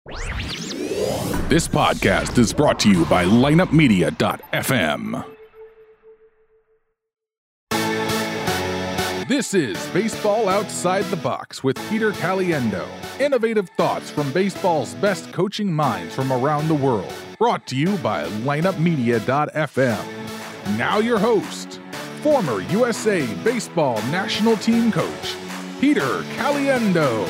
This podcast is brought to you by lineupmedia.fm. This is Baseball Outside the Box with Peter Caliendo. Innovative thoughts from baseball's best coaching minds from around the world. Brought to you by lineupmedia.fm. Now your host, former USA Baseball National Team Coach, Peter Caliendo.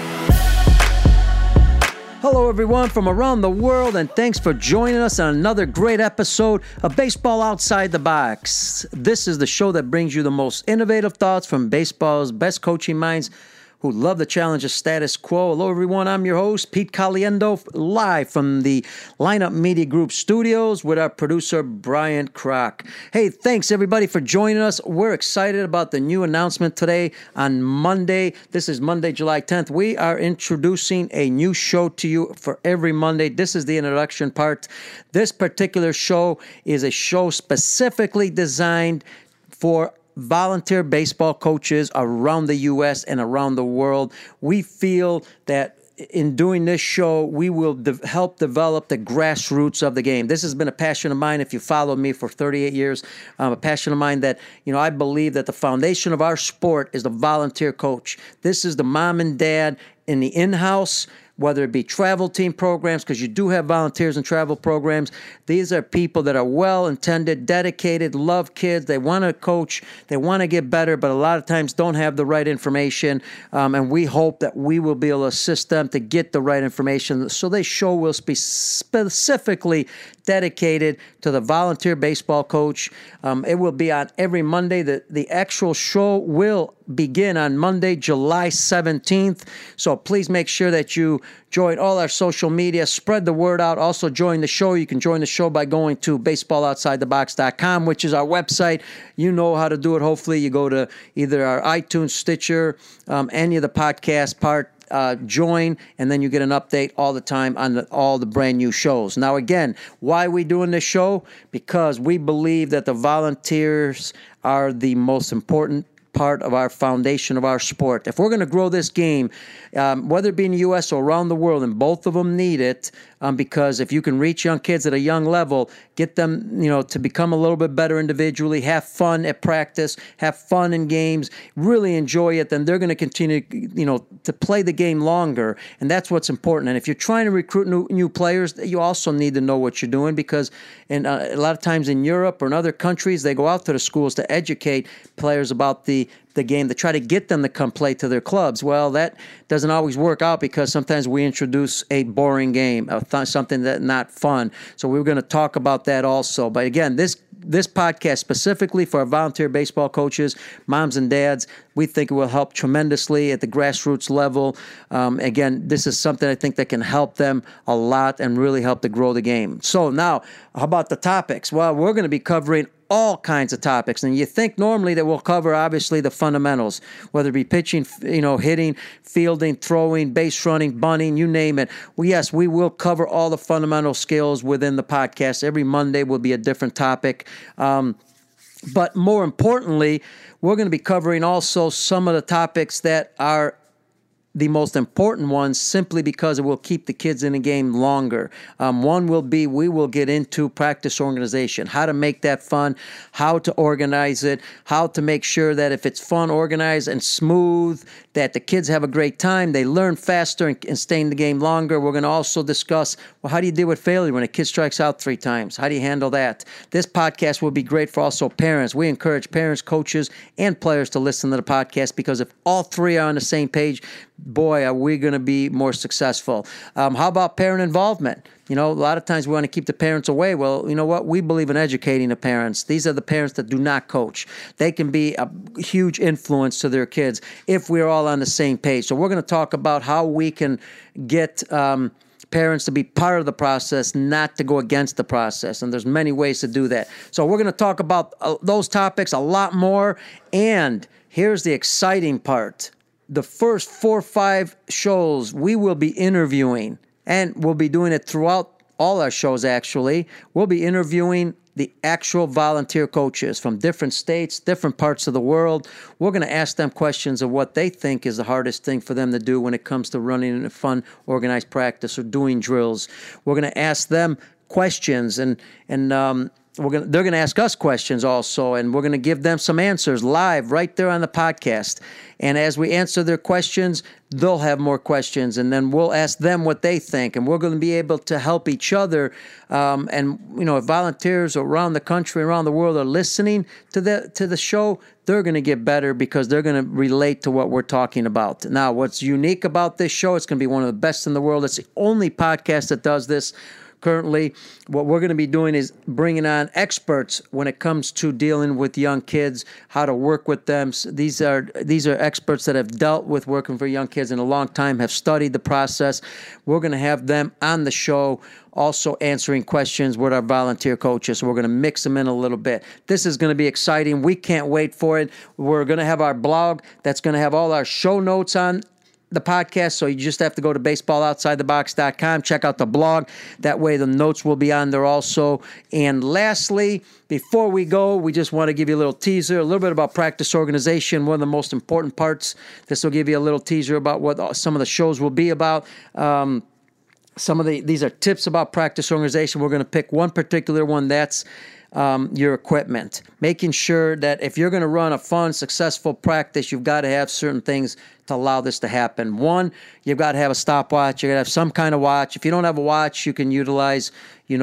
Hello, everyone from around the world, and thanks for joining us on another great episode of Baseball Outside the Box. This is the show that brings you the most innovative thoughts from baseball's best coaching minds who love the challenge of status quo. Hello, everyone. I'm your host, Pete Caliendo, live from the Lineup Media Group studios with our producer, Brian Kroc. Hey, thanks, everybody, for joining us. We're excited about the new announcement today on Monday. This is Monday, July 10th. We are introducing a new show to you for every Monday. This is the introduction part. This particular show is a show specifically designed for volunteer baseball coaches around the U.S. and around the world. We feel that in doing this show, we will help develop the grassroots of the game. This has been a passion of mine. If you followed me for 38 years, a passion of mine that, I believe that the foundation of our sport is the volunteer coach. This is the mom and dad in the in-house, whether it be travel team programs, because you do have volunteers in travel programs. These are people that are well-intended, dedicated, love kids. They want to coach. They want to get better, but a lot of times don't have the right information. And we hope that we will be able to assist them to get the right information. So this show will be specifically dedicated to the volunteer baseball coach. It will be on every Monday. The actual show will begin on Monday, July 17th. So please make sure that you join all our social media, spread the word out. Also join the show. You can join the show by going to baseballoutsidethebox.com, which is our website. You know how to do it. Hopefully you go to either our iTunes, Stitcher, any of the podcast part. Join, and then you get an update all the time on all the brand new shows. Now, again, why are we doing this show? Because we believe that the volunteers are the most important part of our foundation of our sport. If we're going to grow this game, whether it be in the U.S. or around the world, and both of them need it, because if you can reach young kids at a young level, get them, to become a little bit better individually, have fun at practice, have fun in games, really enjoy it, then they're going to continue, to play the game longer, and that's what's important. And if you're trying to recruit new players, you also need to know what you're doing, because a lot of times in Europe or in other countries, they go out to the schools to educate players about the game, to try to get them to come play to their clubs. Well, that doesn't always work out, because sometimes we introduce a boring game, something that's not fun. So we're going to talk about that also. But again, this podcast specifically for our volunteer baseball coaches, moms and dads, we think it will help tremendously at the grassroots level. Again, this is something I think that can help them a lot and really help to grow the game. So now, how about the topics? Well, we're going to be covering all kinds of topics. And you think normally that we'll cover, obviously, the fundamentals, whether it be pitching, hitting, fielding, throwing, base running, bunting, you name it. Yes, we will cover all the fundamental skills within the podcast. Every Monday will be a different topic. But more importantly, we're going to be covering also some of the topics that are the most important ones, simply because it will keep the kids in the game longer. One will be, we will get into practice organization, how to make that fun, how to organize it, how to make sure that if it's fun, organized, and smooth, that the kids have a great time, they learn faster and stay in the game longer. We're going to also discuss, well, how do you deal with failure when a kid strikes out 3 times? How do you handle that? This podcast will be great for also parents. We encourage parents, coaches, and players to listen to the podcast, because if all 3 are on the same page, boy, are we going to be more successful. How about parent involvement? A lot of times we want to keep the parents away. Well, you know what? We believe in educating the parents. These are the parents that do not coach. They can be a huge influence to their kids if we're all on the same page. So we're going to talk about how we can get parents to be part of the process, not to go against the process. And there's many ways to do that. So we're going to talk about those topics, a lot more. And here's the exciting part. The first 4 or 5 shows we will be interviewing, and we'll be doing it throughout all our shows, actually. We'll be interviewing the actual volunteer coaches from different states, different parts of the world. We're going to ask them questions of what they think is the hardest thing for them to do when it comes to running a fun, organized practice or doing drills. We're going to ask them questions, and they're going to ask us questions also, and we're going to give them some answers live right there on the podcast. And as we answer their questions, they'll have more questions, and then we'll ask them what they think, and we're going to be able to help each other. And if volunteers around the country, around the world are listening to the show, they're going to get better because they're going to relate to what we're talking about. Now, what's unique about this show, it's going to be one of the best in the world. It's the only podcast that does this. Currently, what we're going to be doing is bringing on experts when it comes to dealing with young kids, how to work with them. So these are experts that have dealt with working for young kids in a long time, have studied the process. We're going to have them on the show also answering questions with our volunteer coaches. So we're going to mix them in a little bit. This is going to be exciting. We can't wait for it. We're going to have our blog that's going to have all our show notes on the podcast, so you just have to go to baseballoutsidethebox.com, check out the blog. That way the notes will be on there also. And lastly, before we go, we just want to give you a little teaser, a little bit about practice organization, one of the most important parts. This will give you a little teaser about what some of the shows will be about. These are tips about practice organization. We're going to pick one particular one, that's your equipment. Making sure that if you're going to run a fun, successful practice, you've got to have certain things to allow this to happen. One, you've got to have a stopwatch. You've got to have some kind of watch. If you don't have a watch, you can utilize,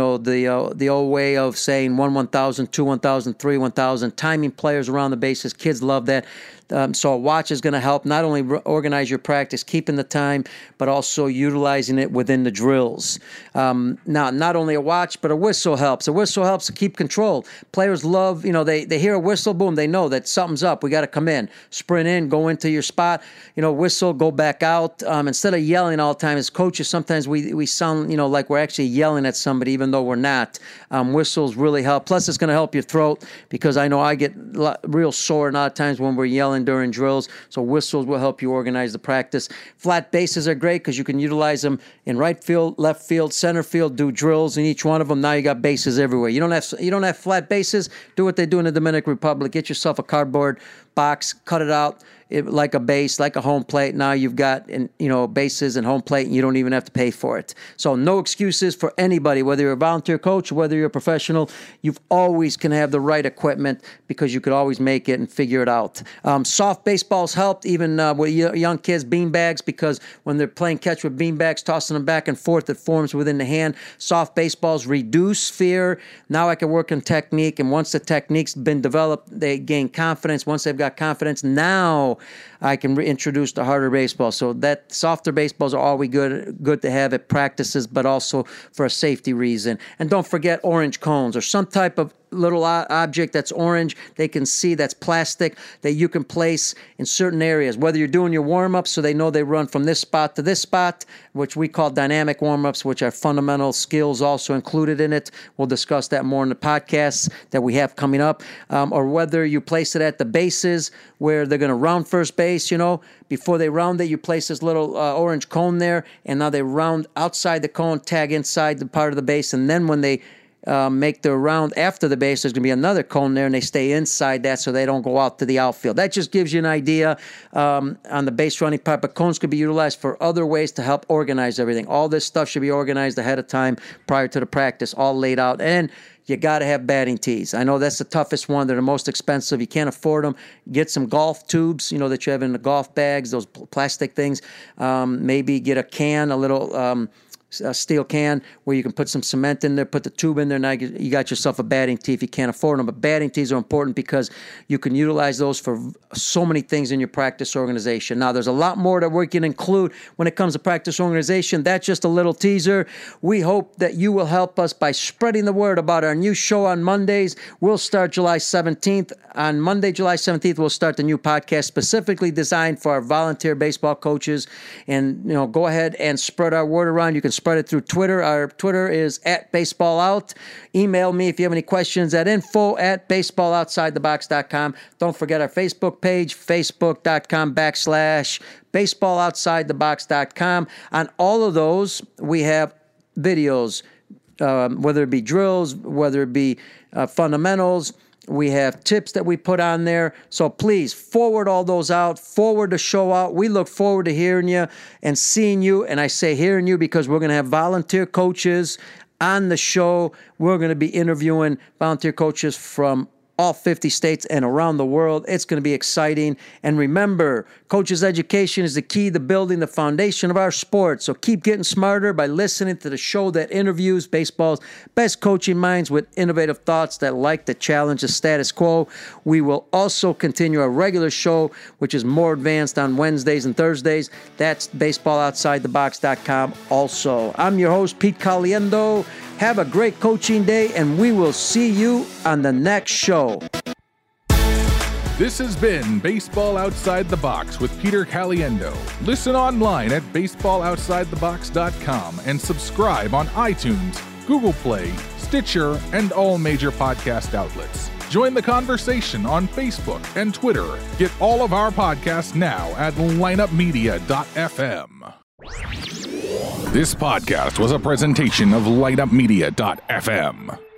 the old way of saying 1 1,000, 2 1,000, 3 1,000, timing players around the bases. Kids love that. So a watch is going to help not only organize your practice, keeping the time, but also utilizing it within the drills. Now, not only a watch, but a whistle helps. A whistle helps to keep control. Players love, they hear a whistle, boom, they know that something's up. We got to come in, sprint in, go into your spot, whistle, go back out. Instead of yelling all the time as coaches, sometimes we sound, like we're actually yelling at somebody, even though we're not. Whistles really help. Plus, it's going to help your throat, because I know I get real sore a lot of times when we're yelling during drills. So whistles will help you organize the practice. Flat bases are great because you can utilize them in right field, left field, center field, do drills in each one of them. Now you got bases everywhere. You don't have flat bases, do what they do in the Dominican Republic. Get yourself a cardboard box, cut it out like a base, like a home plate. Now you've got bases and home plate, and you don't even have to pay for it. So no excuses for anybody, whether you're a volunteer coach or whether you're a professional. You always can have the right equipment because you could always make it and figure it out. Soft baseballs helped, even with young kids, beanbags, because when they're playing catch with beanbags, tossing them back and forth, it forms within the hand. Soft baseballs reduce fear. Now I can work on technique, and once the technique's been developed, they gain confidence. Once they've got confidence, now I can reintroduce the harder baseball. So that softer baseballs are always good to have at practices, but also for a safety reason. And don't forget orange cones or some type of little object that's orange, they can see, that's plastic, that you can place in certain areas, whether you're doing your warm-ups so they know they run from this spot to this spot, which we call dynamic warm-ups, which are fundamental skills also included in it. We'll discuss that more in the podcasts that we have coming up. Or whether you place it at the bases where they're going to round first base, before they round it, you place this little orange cone there, and now they round outside the cone, tag inside the part of the base, and then when they make their round after the base, there's going to be another cone there, and they stay inside that so they don't go out to the outfield. That just gives you an idea on the base running part, but cones could be utilized for other ways to help organize everything. All this stuff should be organized ahead of time prior to the practice, all laid out. And you got to have batting tees. I know that's the toughest one. They're the most expensive. You can't afford them. Get some golf tubes, that you have in the golf bags, those plastic things. Maybe get a can, a little a steel can where you can put some cement in there, put the tube in there. Now you got yourself a batting tee if you can't afford them. But batting tees are important because you can utilize those for so many things in your practice organization. Now, there's a lot more that we can include when it comes to practice organization. That's just a little teaser. We hope that you will help us by spreading the word about our new show on Mondays. We'll start July 17th. On Monday, July 17th, we'll start the new podcast specifically designed for our volunteer baseball coaches. And, go ahead and spread our word around. You can spread it through Twitter. Our Twitter is @baseballout. Email me if you have any questions at info@baseballoutsidethebox.com. Don't forget our Facebook page, facebook.com/baseballoutsidethebox.com. On all of those, we have videos, whether it be drills, whether it be fundamentals. We have tips that we put on there. So please forward all those out, forward the show out. We look forward to hearing you and seeing you. And I say hearing you because we're going to have volunteer coaches on the show. We're going to be interviewing volunteer coaches from all 50 states and around the world. It's going to be exciting. And remember, coaches' education is the key to building the foundation of our sport. So keep getting smarter by listening to the show that interviews baseball's best coaching minds with innovative thoughts that like to challenge the status quo. We will also continue our regular show, which is more advanced on Wednesdays and Thursdays. That's baseballoutsidethebox.com also. I'm your host, Pete Caliendo. Have a great coaching day, and we will see you on the next show. This has been Baseball Outside the Box with Peter Caliendo. Listen online at baseballoutsidethebox.com and subscribe on iTunes, Google Play, Stitcher, and all major podcast outlets. Join the conversation on Facebook and Twitter. Get all of our podcasts now at lineupmedia.fm. This podcast was a presentation of lineupmedia.fm.